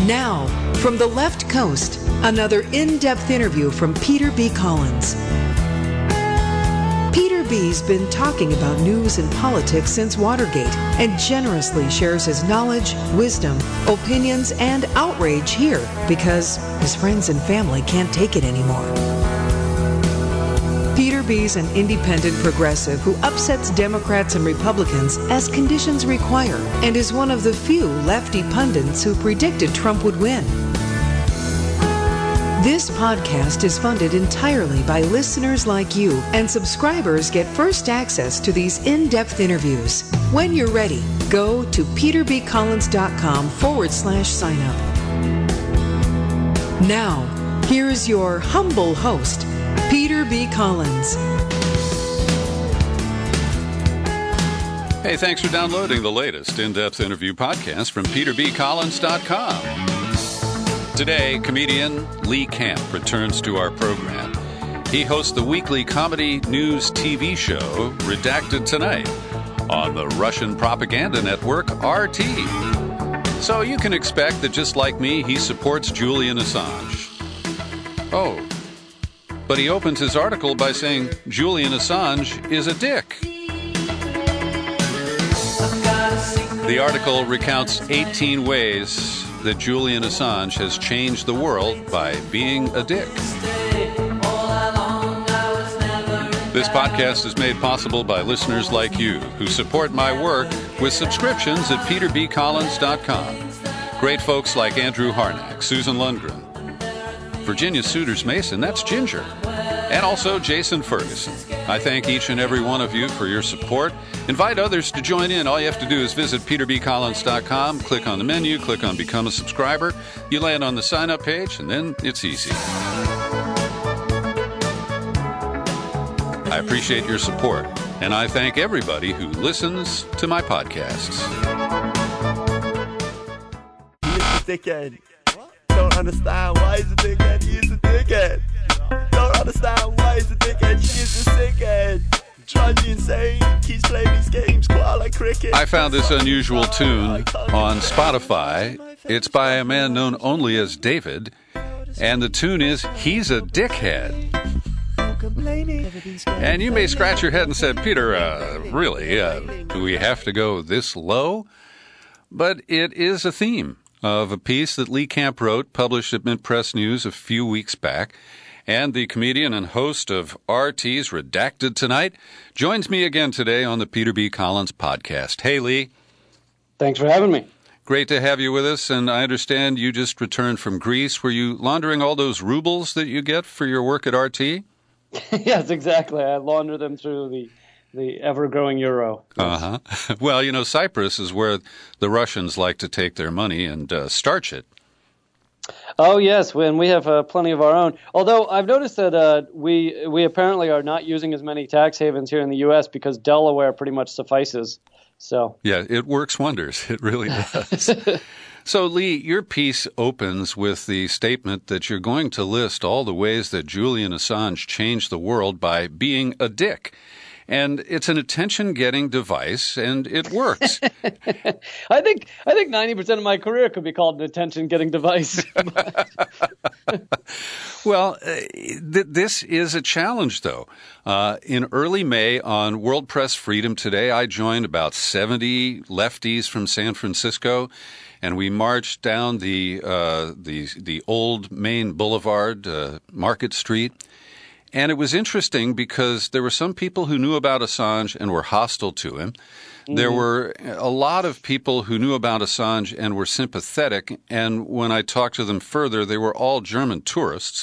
Now, from the left coast, another in-depth interview from Peter B. Collins. Peter B's been talking about news and politics since Watergate and generously shares his knowledge, wisdom, opinions, and outrage here because his friends and family can't take it anymore. Peter B's an independent progressive who upsets Democrats and Republicans as conditions require and is one of the few lefty pundits who predicted Trump would win. This podcast is funded entirely by listeners like you, and subscribers get first access to these in-depth interviews. When you're ready, go to peterbcollins.com/sign up. Now, here's your humble host, Peter B. Collins. Hey, thanks for downloading the latest in-depth interview podcast from peterbcollins.com. Today, comedian Lee Camp returns to our program. He hosts the weekly comedy news TV show Redacted Tonight on the Russian propaganda network RT. So you can expect that just like me, he supports Julian Assange. Oh, but he opens his article by saying Julian Assange is a dick. The article recounts 18 ways that Julian Assange has changed the world by being a dick. This podcast is made possible by listeners like you who support my work with subscriptions at peterbcollins.com. Great folks like Andrew Harnack, Susan Lundgren, Virginia Souders Mason, that's Ginger, and also Jason Ferguson. I thank each and every one of you for your support. Invite others to join in. All you have to do is visit peterbcollins.com, click on the menu, click on Become a Subscriber. You land on the sign-up page, and then it's easy. I appreciate your support, and I thank everybody who listens to my podcasts. He's a dickhead. Don't understand why he's a dickhead. He's a dickhead. Don't understand why he's a dickhead. She is a sickhead. Drives you insane. Keeps playing these games quite like cricket. I found this unusual tune on Spotify. It's by a man known only as David, and the tune is He's a Dickhead. And you may scratch your head and say, Peter, really, do we have to go this low? But it is a theme of a piece that Lee Camp wrote, published at Mint Press News a few weeks back. And the comedian and host of RT's Redacted Tonight joins me again today on the Peter B. Collins podcast. Hey, Lee. Thanks for having me. Great to have you with us. And I understand you just returned from Greece. Were you laundering all those rubles that you get for your work at RT? Yes, exactly. I launder them through the ever-growing euro. Uh-huh. Well, you know, Cyprus is where the Russians like to take their money and starch it. Oh, yes, when we have plenty of our own. Although I've noticed that we apparently are not using as many tax havens here in the U.S. because Delaware pretty much suffices. So yeah, it works wonders. It really does. So, Lee, your piece opens with the statement that you're going to list all the ways that Julian Assange changed the world by being a dick. And it's an attention-getting device, and it works. I think 90% of my career could be called an attention-getting device. Well, this is a challenge, though. In early May on World Press Freedom Today, I joined about 70 lefties from San Francisco, and we marched down the old Main Boulevard, Market Street. And it was interesting because there were some people who knew about Assange and were hostile to him. Mm-hmm. There were a lot of people who knew about Assange and were sympathetic. And when I talked to them further, they were all German tourists.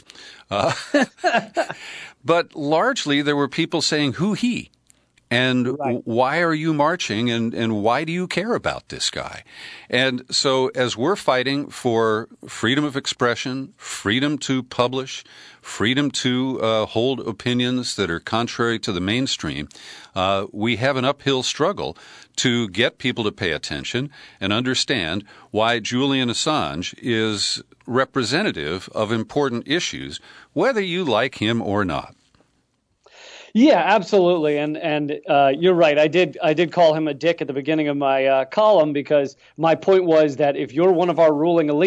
But largely there were people saying, who he? And right. Why are you marching, and why do you care about this guy? And so as we're fighting for freedom of expression, freedom to publish, freedom to hold opinions that are contrary to the mainstream, we have an uphill struggle to get people to pay attention and understand why Julian Assange is representative of important issues, whether you like him or not. Yeah, absolutely, and you're right. I did call him a dick at the beginning of my column because my point was that if you're one of our ruling elite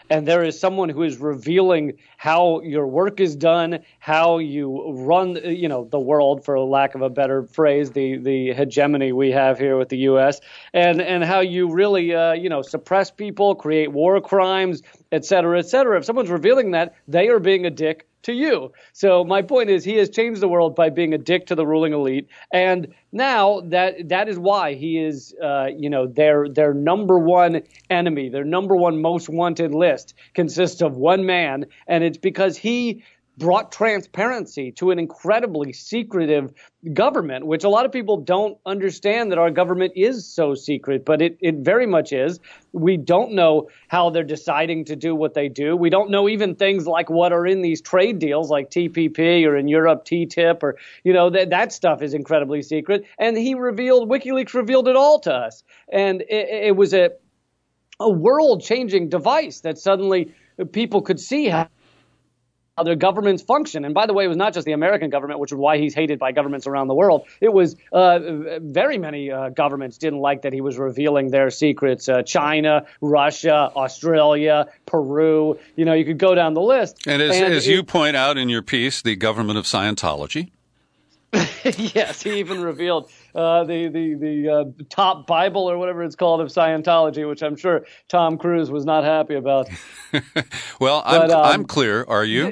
and there is someone who is revealing how your work is done, how you run, the world, for lack of a better phrase, the hegemony we have here with the U.S., and how you really, suppress people, create war crimes, et cetera, et cetera. If someone's revealing that, they are being a dick to you. So my point is, he has changed the world by being a dick to the ruling elite, and now that is why he is, their number one enemy, their number one most wanted list consists of one man, and it's because he brought transparency to an incredibly secretive government, which a lot of people don't understand, that our government is so secret, but it very much is. We don't know how they're deciding to do what they do. We don't know even things like what are in these trade deals like TPP, or in Europe TTIP, or, that stuff is incredibly secret. And WikiLeaks revealed it all to us. And it was a world-changing device that suddenly people could see how their governments function. And by the way, it was not just the American government, which is why he's hated by governments around the world. It was very many governments didn't like that he was revealing their secrets. China, Russia, Australia, Peru. You could go down the list. And as you point out in your piece, the government of Scientology. Yes, he even revealed the top Bible, or whatever it's called, of Scientology, which I'm sure Tom Cruise was not happy about. Well, I'm clear. Are you?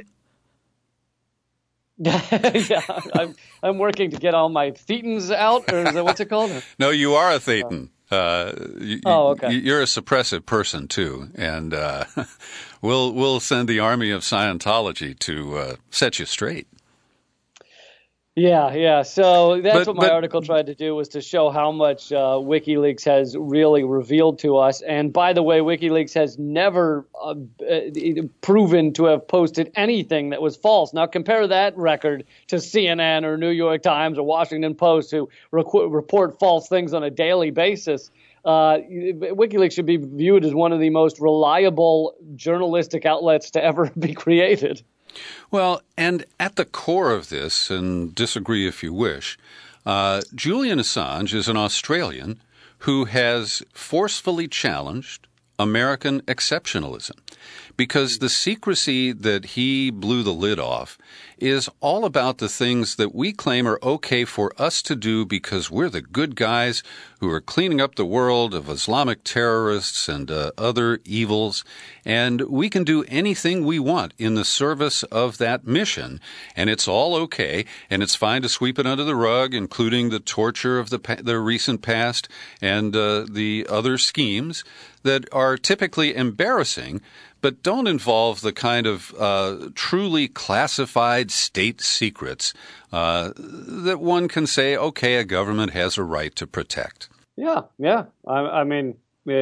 Yeah, I'm working to get all my thetans out, or is that, what's it called? No, you are a thetan. Okay. You're a suppressive person too, and we'll send the army of Scientology to set you straight. Yeah. So that's what my article tried to do, was to show how much WikiLeaks has really revealed to us. And by the way, WikiLeaks has never proven to have posted anything that was false. Now compare that record to CNN or New York Times or Washington Post, who report false things on a daily basis. WikiLeaks should be viewed as one of the most reliable journalistic outlets to ever be created. Well, and at the core of this, and disagree if you wish, Julian Assange is an Australian who has forcefully challenged American exceptionalism, because the secrecy that he blew the lid off is all about the things that we claim are okay for us to do because we're the good guys who are cleaning up the world of Islamic terrorists and other evils, and we can do anything we want in the service of that mission, and it's all okay, and it's fine to sweep it under the rug, including the torture of the recent past and the other schemes that are typically embarrassing, but don't involve the kind of truly classified state secrets that one can say, okay, a government has a right to protect. Yeah. I mean,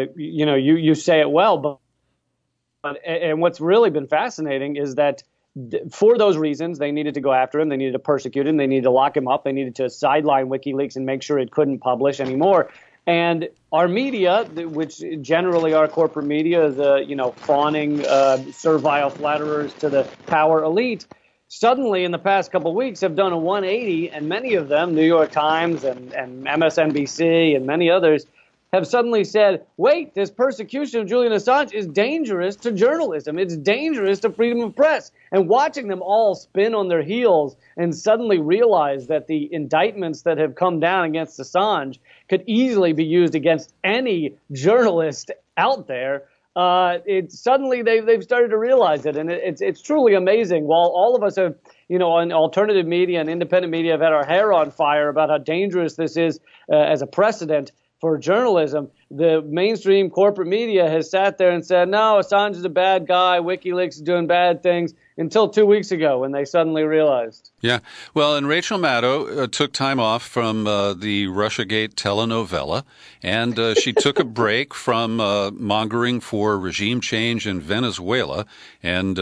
you say it well, but what's really been fascinating is that for those reasons, they needed to go after him. They needed to persecute him. They needed to lock him up. They needed to sideline WikiLeaks and make sure it couldn't publish anymore. And our media, which generally our corporate media is, fawning, servile flatterers to the power elite, suddenly in the past couple of weeks have done a 180, and many of them, New York Times and MSNBC and many others, have suddenly said, wait, this persecution of Julian Assange is dangerous to journalism. It's dangerous to freedom of press. And watching them all spin on their heels and suddenly realize that the indictments that have come down against Assange could easily be used against any journalist out there, suddenly they've started to realize it. And it's truly amazing. While all of us have, on alternative media and independent media have had our hair on fire about how dangerous this is as a precedent for journalism, the mainstream corporate media has sat there and said, no, Assange is a bad guy, WikiLeaks is doing bad things, until 2 weeks ago when they suddenly realized. Yeah. Well, and Rachel Maddow took time off from the Russiagate telenovela, and she took a break from mongering for regime change in Venezuela and,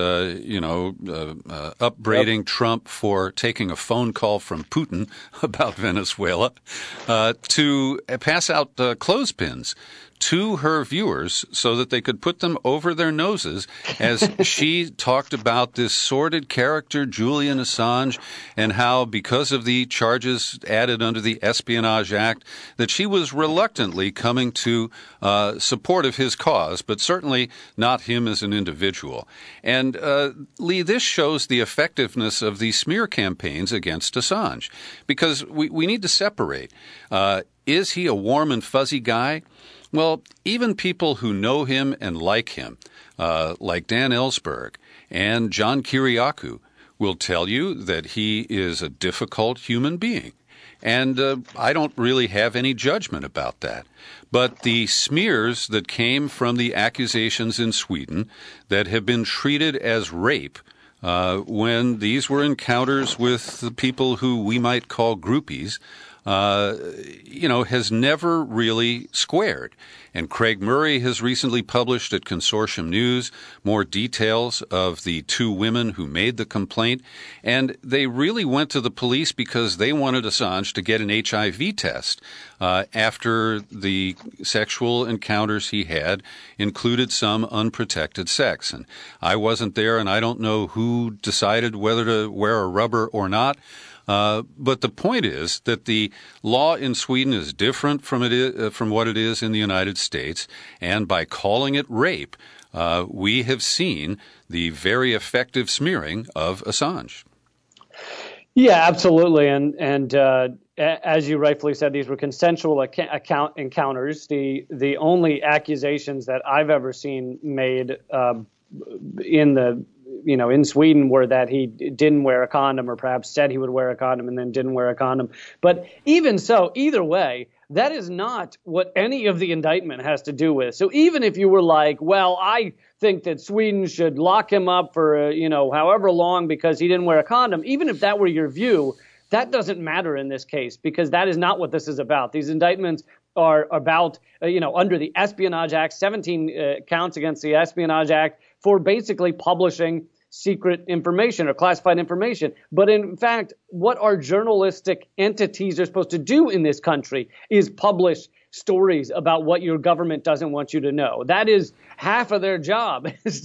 upbraiding Trump for taking a phone call from Putin about Venezuela to pass out clothespins to her viewers so that they could put them over their noses as she talked about this sordid character, Julian Assange, and how because of the charges added under the Espionage Act, that she was reluctantly coming to support of his cause, but certainly not him as an individual. And Lee, this shows the effectiveness of the smear campaigns against Assange, because we need to separate. Is he a warm and fuzzy guy? Well, even people who know him and like him, like Dan Ellsberg and John Kiriakou, will tell you that he is a difficult human being. And I don't really have any judgment about that. But the smears that came from the accusations in Sweden that have been treated as rape, when these were encounters with the people who we might call groupies, has never really squared. And Craig Murray has recently published at Consortium News more details of the two women who made the complaint. And they really went to the police because they wanted Assange to get an HIV test after the sexual encounters he had included some unprotected sex. And I wasn't there, and I don't know who decided whether to wear a rubber or not. But the point is that the law in Sweden is different from what it is in the United States, and by calling it rape, we have seen the very effective smearing of Assange. Yeah, absolutely, and as you rightfully said, these were consensual encounters. The only accusations that I've ever seen made in Sweden were that he didn't wear a condom, or perhaps said he would wear a condom and then didn't wear a condom. But even so, either way, that is not what any of the indictment has to do with. So even if you were like, well, I think that Sweden should lock him up for, however long because he didn't wear a condom, even if that were your view, that doesn't matter in this case, because that is not what this is about. These indictments are about, under the Espionage Act, 17 counts against the Espionage Act for basically publishing secret information or classified information. But in fact, what our journalistic entities are supposed to do in this country is publish stories about what your government doesn't want you to know. That is half of their job, is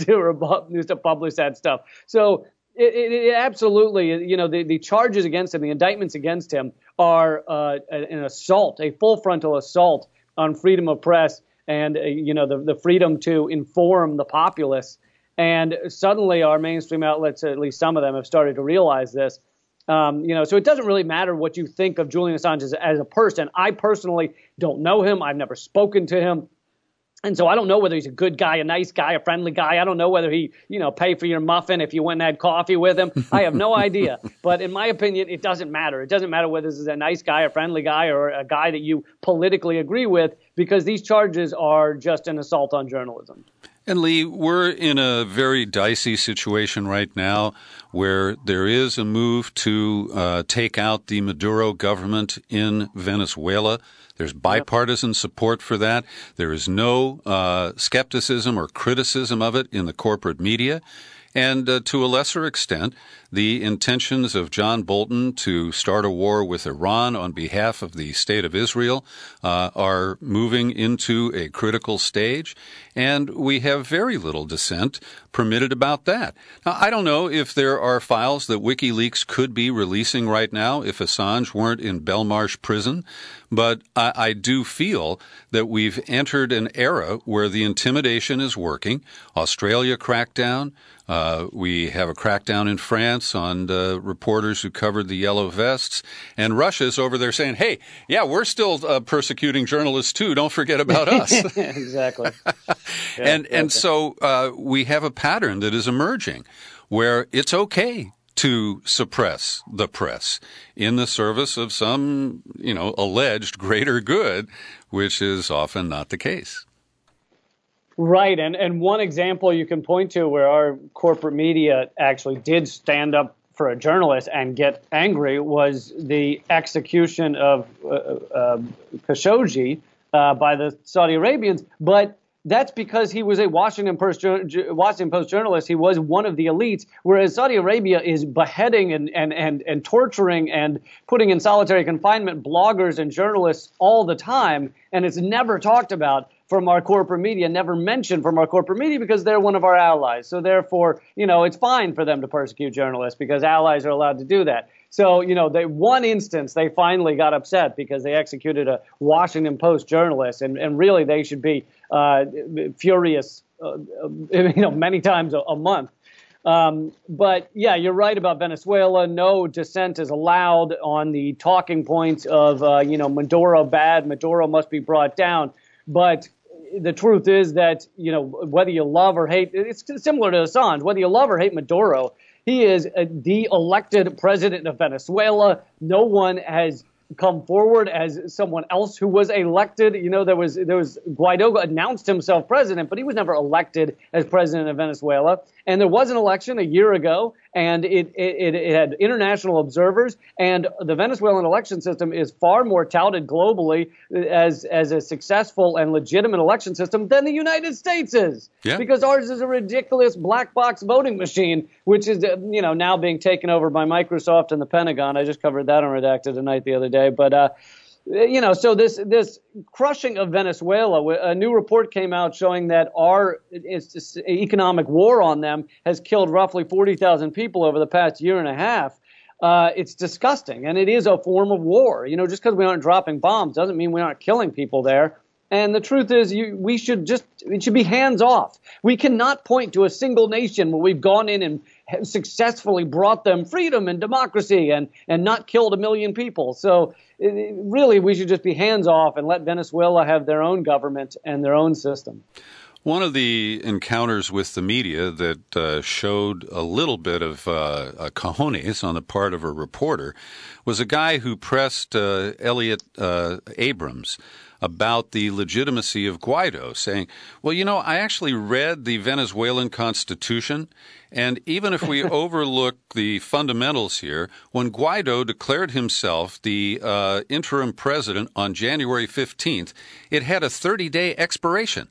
to publish that stuff. So it absolutely, the charges against him, the indictments against him are an assault, a full frontal assault on freedom of press and, the freedom to inform the populace. And suddenly our mainstream outlets, at least some of them, have started to realize this. So it doesn't really matter what you think of Julian Assange as a person. I personally don't know him. I've never spoken to him. And so I don't know whether he's a good guy, a nice guy, a friendly guy. I don't know whether he, pay for your muffin if you went and had coffee with him. I have no idea. But in my opinion, it doesn't matter. It doesn't matter whether this is a nice guy, a friendly guy, or a guy that you politically agree with, because these charges are just an assault on journalism. And Lee, we're in a very dicey situation right now where there is a move to take out the Maduro government in Venezuela. There's bipartisan support for that. There is no skepticism or criticism of it in the corporate media. And to a lesser extent, the intentions of John Bolton to start a war with Iran on behalf of the State of Israel are moving into a critical stage, and we have very little dissent permitted about that. Now, I don't know if there are files that WikiLeaks could be releasing right now if Assange weren't in Belmarsh prison, but I do feel that we've entered an era where the intimidation is working. Australia cracked down. We have a crackdown in France on reporters who covered the yellow vests. And Russia's over there saying, hey, yeah, we're still persecuting journalists too. Don't forget about us. Exactly. And so we have a pattern that is emerging where it's okay to suppress the press in the service of some, alleged greater good, which is often not the case. Right. And one example you can point to where our corporate media actually did stand up for a journalist and get angry was the execution of Khashoggi by the Saudi Arabians. But that's because he was a Washington Post journalist. He was one of the elites, whereas Saudi Arabia is beheading and torturing and putting in solitary confinement bloggers and journalists all the time, and it's never talked about. from our corporate media, never mentioned from our corporate media, because they're one of our allies. So therefore, it's fine for them to persecute journalists because allies are allowed to do that. So, one instance, they finally got upset because they executed a Washington Post journalist, and really they should be furious, many times a month. But yeah, you're right about Venezuela. No dissent is allowed on the talking points of, Maduro bad, Maduro must be brought down. But the truth is that, whether you love or hate, it's similar to Assange, whether you love or hate Maduro, he is the elected president of Venezuela. No one has come forward as someone else who was elected. There was Guaido announced himself president, but he was never elected as president of Venezuela. And there was an election a year ago, and it had international observers. And the Venezuelan election system is far more touted globally as a successful and legitimate election system than the United States is. Yeah. Because ours is a ridiculous black box voting machine, which is now being taken over by Microsoft and the Pentagon. I just covered that on Redacted Tonight the other day, but. So this crushing of Venezuela, a new report came out showing that our economic war on them has killed roughly 40,000 people over the past year and a half. It's disgusting, and it is a form of war. Just because we aren't dropping bombs doesn't mean we aren't killing people there. And the truth is, it should be hands off. We cannot point to a single nation where we've gone in and have successfully brought them freedom and democracy and not killed 1 million people. So really, we should just be hands off and let Venezuela have their own government and their own system. One of the encounters with the media that showed a little bit of cojones on the part of a reporter was a guy who pressed Elliot Abrams about the legitimacy of Guaido, saying, well, I actually read the Venezuelan Constitution, and even if we overlook the fundamentals here, when Guaido declared himself the interim president on January 15th, it had a 30-day expiration.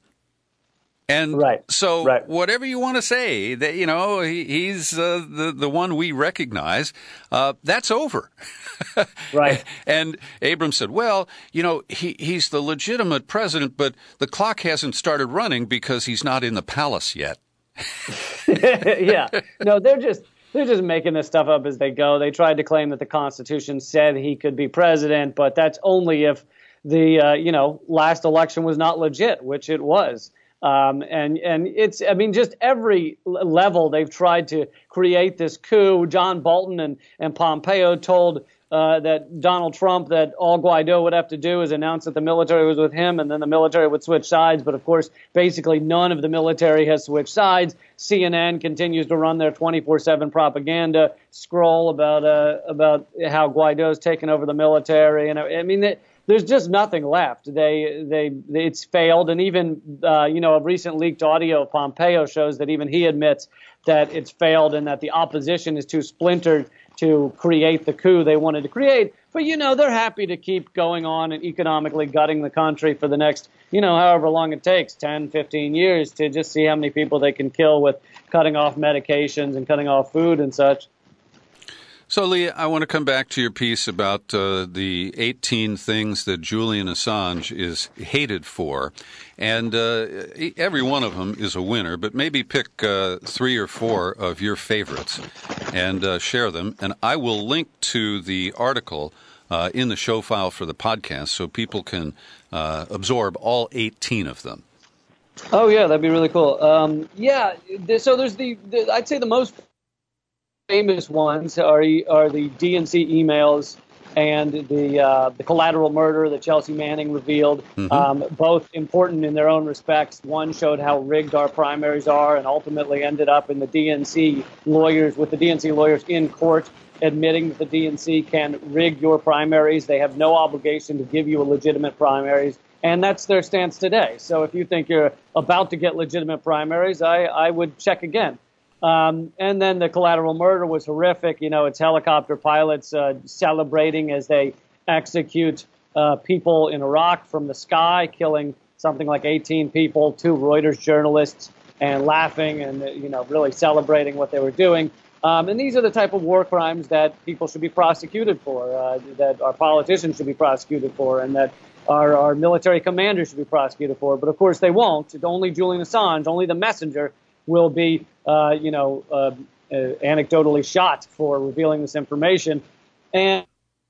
And whatever you want to say, that he's the one we recognize, that's over. Right. And Abrams said, well, he's the legitimate president, but the clock hasn't started running because he's not in the palace yet. Yeah. No, they're just making this stuff up as they go. They tried to claim that the Constitution said he could be president, but that's only if the last election was not legit, which it was. And it's, just every level they've tried to create this coup. John Bolton and Pompeo told that Donald Trump that all Guaido would have to do is announce that the military was with him, and then the military would switch sides. But of course, basically none of the military has switched sides. CNN continues to run their 24/7 propaganda scroll about how Guaido's taken over the military, and there's just nothing left. It's failed, and even a recent leaked audio of Pompeo shows that even he admits that it's failed and that the opposition is too splintered to create the coup they wanted to create. But they're happy to keep going on and economically gutting the country for the next however long it takes, 10, 15 years, to just see how many people they can kill with cutting off medications and cutting off food and such. So, Lee, I want to come back to your piece about the 18 things that Julian Assange is hated for. And every one of them is a winner, but maybe pick 3 or 4 of your favorites and share them. And I will link to the article in the show file for the podcast so people can absorb all 18 of them. Oh, yeah, that'd be really cool. So there's I'd say the most famous ones are the DNC emails and the collateral murder that Chelsea Manning revealed, both important in their own respects. One showed how rigged our primaries are and ultimately ended up in the DNC lawyers in court admitting that the DNC can rig your primaries. They have no obligation to give you a legitimate primaries, and that's their stance today. So if you think you're about to get legitimate primaries, I would check again. And then the collateral murder was horrific. It's helicopter pilots celebrating as they execute people in Iraq from the sky, killing something like 18 people, 2 Reuters journalists, and laughing and really celebrating what they were doing. And these are the type of war crimes that people should be prosecuted for, that our politicians should be prosecuted for, and that our military commanders should be prosecuted for. But of course they won't. Only Julian Assange, only the messenger, will be, anecdotally shot for revealing this information. But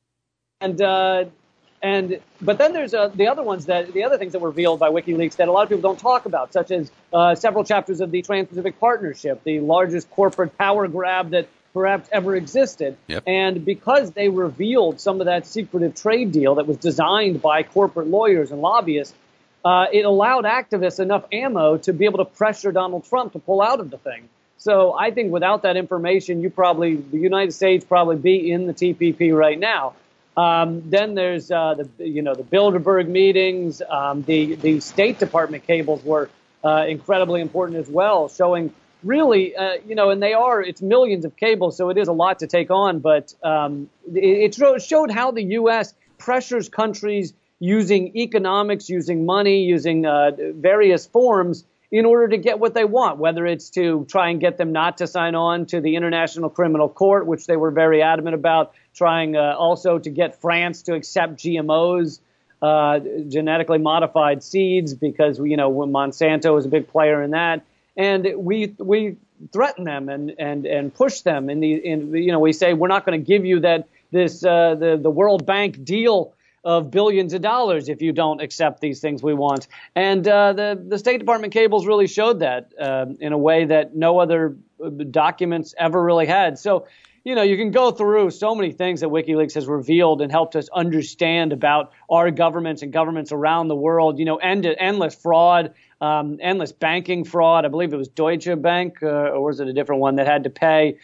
then there's the other things that were revealed by WikiLeaks that a lot of people don't talk about, such as several chapters of the Trans-Pacific Partnership, the largest corporate power grab that perhaps ever existed. Yep. And because they revealed some of that secretive trade deal that was designed by corporate lawyers and lobbyists, it allowed activists enough ammo to be able to pressure Donald Trump to pull out of the thing. So I think without that information, the United States probably be in the TPP right now. Then there's the Bilderberg meetings. The State Department cables were incredibly important as well, showing really, it's millions of cables, so it is a lot to take on. But it showed how the U.S. pressures countries using economics, using money, using various forms in order to get what they want, whether it's to try and get them not to sign on to the International Criminal Court, which they were very adamant about, trying also to get France to accept GMOs, genetically modified seeds, because, when Monsanto was a big player in that. And we threaten them and push them we say we're not going to give you the World Bank deal of billions of dollars if you don't accept these things we want. And the State Department cables really showed that in a way that no other documents ever really had. So, you can go through so many things that WikiLeaks has revealed and helped us understand about our governments and governments around the world, endless fraud, endless banking fraud. I believe it was Deutsche Bank, or was it a different one, that had to pay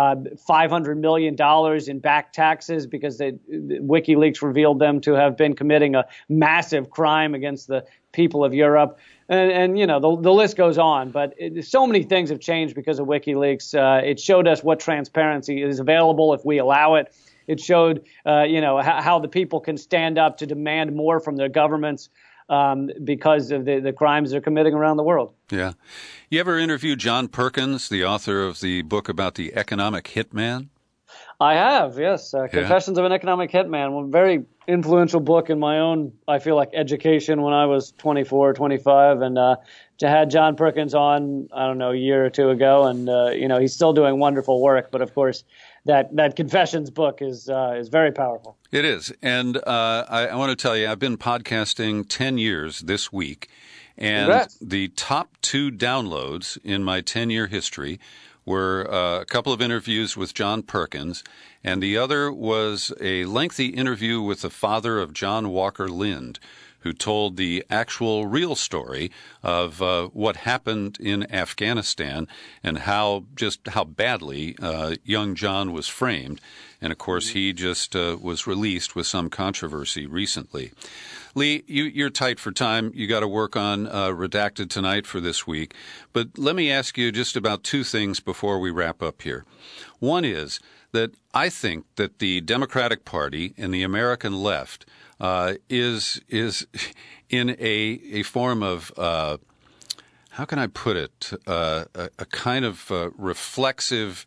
$500 million in back taxes because WikiLeaks revealed them to have been committing a massive crime against the people of Europe. And the list goes on. But so many things have changed because of WikiLeaks. It showed us what transparency is available if we allow it. It showed, how the people can stand up to demand more from their governments because of the crimes they're committing around the world. Yeah. You ever interviewed John Perkins, the author of the book about the economic hitman? I have, yes. Confessions of an Economic Hitman, a very influential book in my own, I feel like, education when I was 24, 25. And had John Perkins on, I don't know, a year or two ago. And, he's still doing wonderful work. But, of course, that Confessions book is very powerful. It is. And I want to tell you, I've been podcasting 10 years this week. And Congrats. The top 2 downloads in my 10-year history were a couple of interviews with John Perkins, and the other was a lengthy interview with the father of John Walker Lind, who told the actual real story of what happened in Afghanistan and how badly young John was framed. And, of course, he just was released with some controversy recently. Lee, you're tight for time. You got to work on Redacted tonight for this week. But let me ask you just about 2 things before we wrap up here. One is that I think that the Democratic Party and the American left is in a form of how can I put it, a kind of reflexive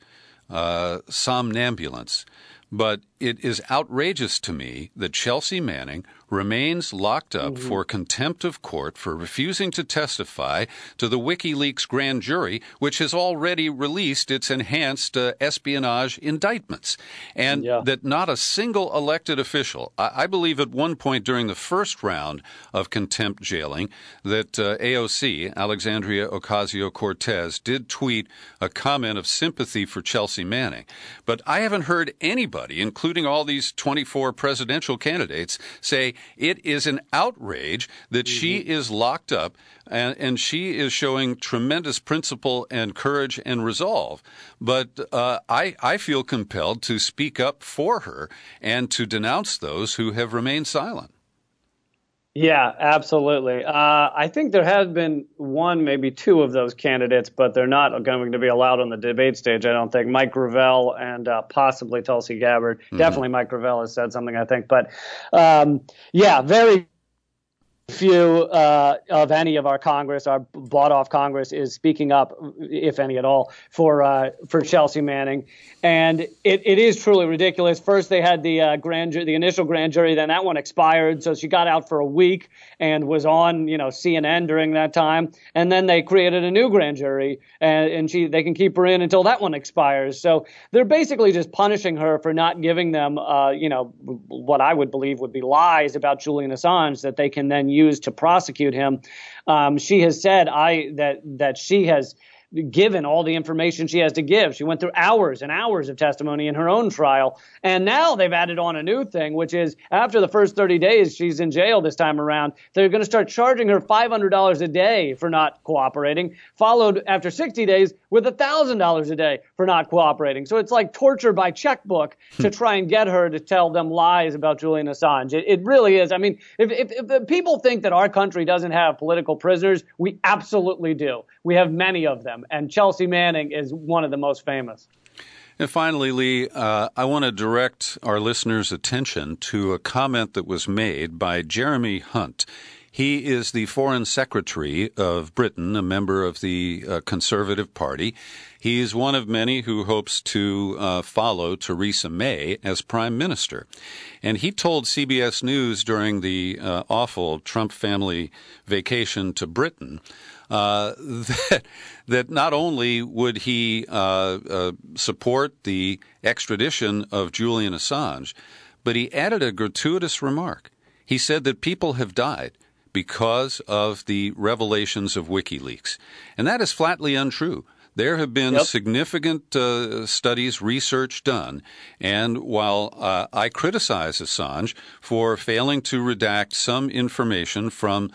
somnambulance. But it is outrageous to me that Chelsea Manning remains locked up for contempt of court for refusing to testify to the WikiLeaks grand jury, which has already released its enhanced espionage indictments, and that not a single elected official, I believe at one point during the first round of contempt jailing, that AOC, Alexandria Ocasio-Cortez, did tweet a comment of sympathy for Chelsea Manning. But I haven't heard anybody, including all these 24 presidential candidates, say it is an outrage that she is locked up and she is showing tremendous principle and courage and resolve. But I feel compelled to speak up for her and to denounce those who have remained silent. Yeah, absolutely. I think there has been one, maybe 2 of those candidates, but they're not going to be allowed on the debate stage, I don't think. Mike Gravel and possibly Tulsi Gabbard. Definitely Mike Gravel has said something, I think. But, very few of any of our Congress, our bought-off Congress, is speaking up, if any at all, for Chelsea Manning, and it is truly ridiculous. First, they had the the initial grand jury, then that one expired, so she got out for a week and was on, CNN during that time, and then they created a new grand jury, and they can keep her in until that one expires. So they're basically just punishing her for not giving them, what I would believe would be lies about Julian Assange that they can then use to prosecute him. She has said that she has given all the information she has to give. She went through hours and hours of testimony in her own trial. And now they've added on a new thing, which is after the first 30 days she's in jail this time around, they're going to start charging her $500 a day for not cooperating, followed after 60 days with $1,000 a day for not cooperating. So it's like torture by checkbook to try and get her to tell them lies about Julian Assange. It really is. I mean, if people think that our country doesn't have political prisoners, we absolutely do. We have many of them. And Chelsea Manning is one of the most famous. And finally, Lee, I want to direct our listeners' attention to a comment that was made by Jeremy Hunt. He is the Foreign Secretary of Britain, a member of the Conservative Party. He's one of many who hopes to follow Theresa May as Prime Minister. And he told CBS News during the awful Trump family vacation to Britain that not only would he support the extradition of Julian Assange, but he added a gratuitous remark. He said that people have died because of the revelations of WikiLeaks. And that is flatly untrue. There have been significant studies, research done, and while I criticize Assange for failing to redact some information from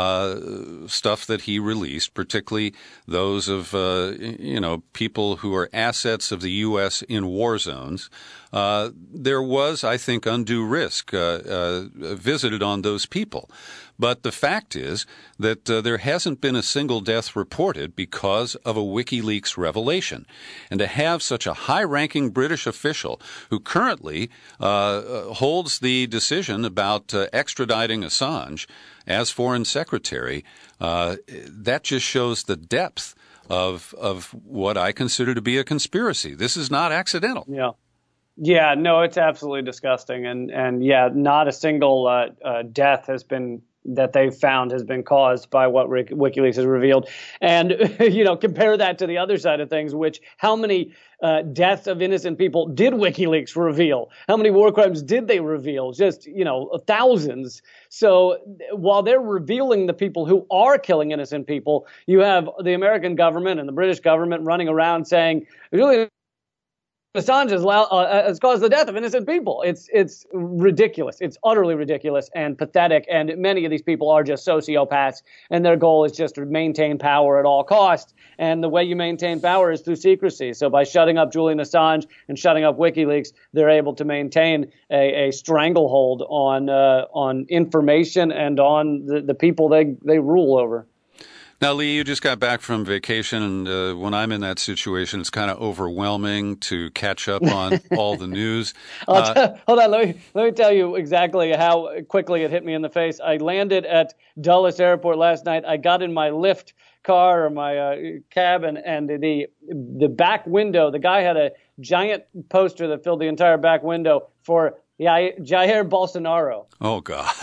stuff that he released, particularly those of people who are assets of the U.S. in war zones, there was, I think, undue risk visited on those people. But the fact is that there hasn't been a single death reported because of a WikiLeaks revelation. And to have such a high-ranking British official who currently holds the decision about extraditing Assange as Foreign Secretary, that just shows the depth of what I consider to be a conspiracy. This is not accidental. Yeah, no, it's absolutely disgusting. And not a single death that they've found has been caused by what WikiLeaks has revealed. And, compare that to the other side of things, which how many deaths of innocent people did WikiLeaks reveal? How many war crimes did they reveal? Just, thousands. So while they're revealing the people who are killing innocent people, you have the American government and the British government running around saying, really, Assange has caused the death of innocent people. It's ridiculous. It's utterly ridiculous and pathetic. And many of these people are just sociopaths, and their goal is just to maintain power at all costs. And the way you maintain power is through secrecy. So by shutting up Julian Assange and shutting up WikiLeaks, they're able to maintain a stranglehold on information and on the people they rule over. Now, Lee, you just got back from vacation, and when I'm in that situation, it's kind of overwhelming to catch up on all the news. Hold on, let me tell you exactly how quickly it hit me in the face. I landed at Dulles Airport last night. I got in my Lyft car or my cab, and the back window, the guy had a giant poster that filled the entire back window for Jair Bolsonaro. Oh, God.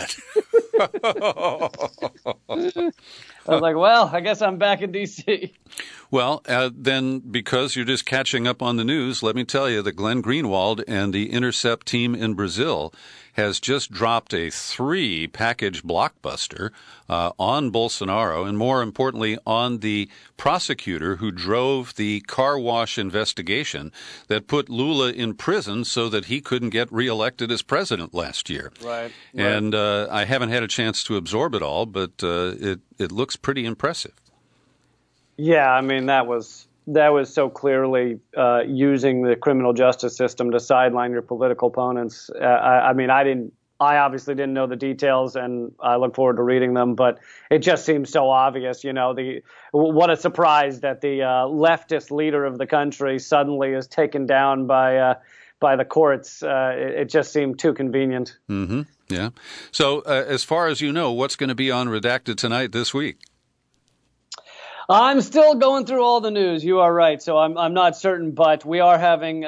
I was like, well, I guess I'm back in D.C. Well, then, because you're just catching up on the news, let me tell you that Glenn Greenwald and the Intercept team in Brazil has just dropped a 3-package blockbuster on Bolsonaro, and more importantly, on the prosecutor who drove the car wash investigation that put Lula in prison so that he couldn't get reelected as president last year. Right. And I haven't had a chance to absorb it all, but it looks pretty impressive. Yeah, I mean, that was so clearly using the criminal justice system to sideline your political opponents. I obviously didn't know the details, and I look forward to reading them, but it just seems so obvious, what a surprise that the leftist leader of the country suddenly is taken down by the courts. It just seemed too convenient. Mm-hmm. Yeah. So as far as you know, what's going to be on Redacted tonight this week? I'm still going through all the news. You are right. So I'm not certain, but we are having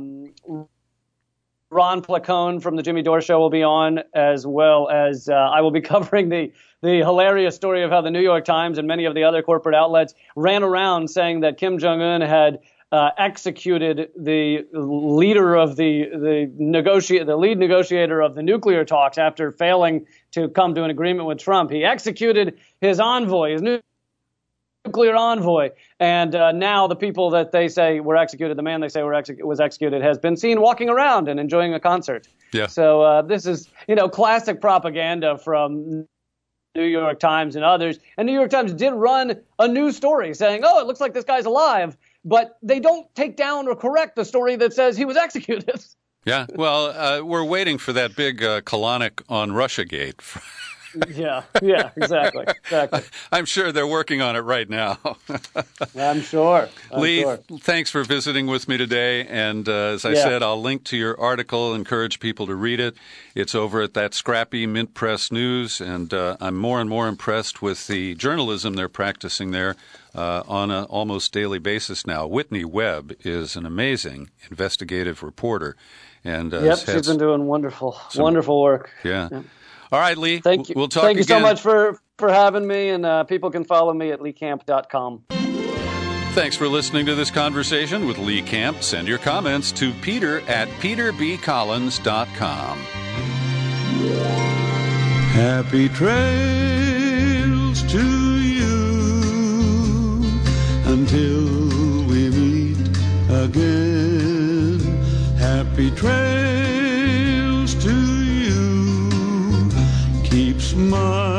Ron Placone from the Jimmy Dore Show will be on, as well as I will be covering the hilarious story of how the New York Times and many of the other corporate outlets ran around saying that Kim Jong-un had executed the leader of the lead negotiator of the nuclear talks after failing to come to an agreement with Trump. He executed his envoy, his nuclear envoy, and now the people that they say were executed, the man they say was executed, has been seen walking around and enjoying a concert. Yeah. So this is, classic propaganda from New York Times and others. And New York Times did run a news story saying, oh, it looks like this guy's alive, but they don't take down or correct the story that says he was executed. Yeah. Well, we're waiting for that big colonic on Russiagate. Yeah, exactly. I'm sure they're working on it right now. I'm sure. Lee, thanks for visiting with me today. And as I said, I'll link to your article, encourage people to read it. It's over at that scrappy Mint Press News, and I'm more and more impressed with the journalism they're practicing there on an almost daily basis now. Whitney Webb is an amazing investigative reporter. And she's been doing wonderful work. Yeah. All right, Lee. Thank you. We'll talk again. Thank you so much for having me, and people can follow me at leecamp.com. Thanks for listening to this conversation with Lee Camp. Send your comments to peter@peterbcollins.com. Happy trails to you until we meet again. Happy trails to you. Keep smiling.